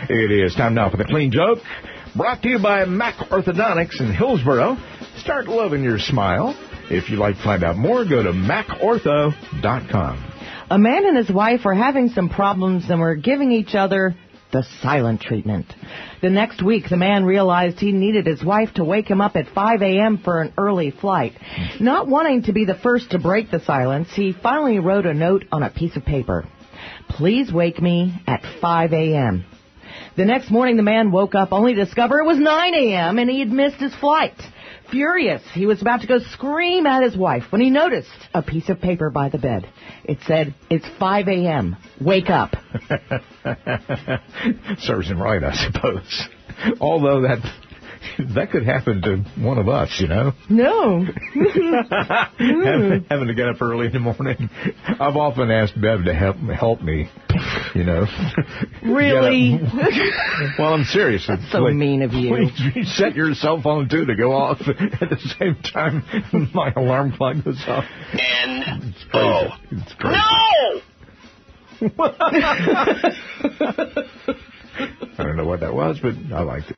It is time now for the Clean Joke, brought to you by Mac Orthodontics in Hillsboro. Start loving your smile. If you'd like to find out more, go to macortho.com. A man and his wife are having some problems and were giving each other the silent treatment. The next week, the man realized he needed his wife to wake him up at 5 a.m. for an early flight. Not wanting to be the first to break the silence, he finally wrote a note on a piece of paper. Please wake me at 5 a.m. The next morning, the man woke up only to discover it was 9 a.m. and he had missed his flight. Furious, he was about to go scream at his wife when he noticed a piece of paper by the bed. It said, "It's 5 a.m. Wake up." Serves him right, I suppose. Although that could happen to one of us, you know. No. Having to get up early in the morning. I've often asked Bev to help me, you know. Really? Well, I'm serious. That's so mean of you. You set your cell phone, too, to go off at the same time my alarm clock goes off. It's crazy. It's crazy. No! I don't know what that was, but I liked it.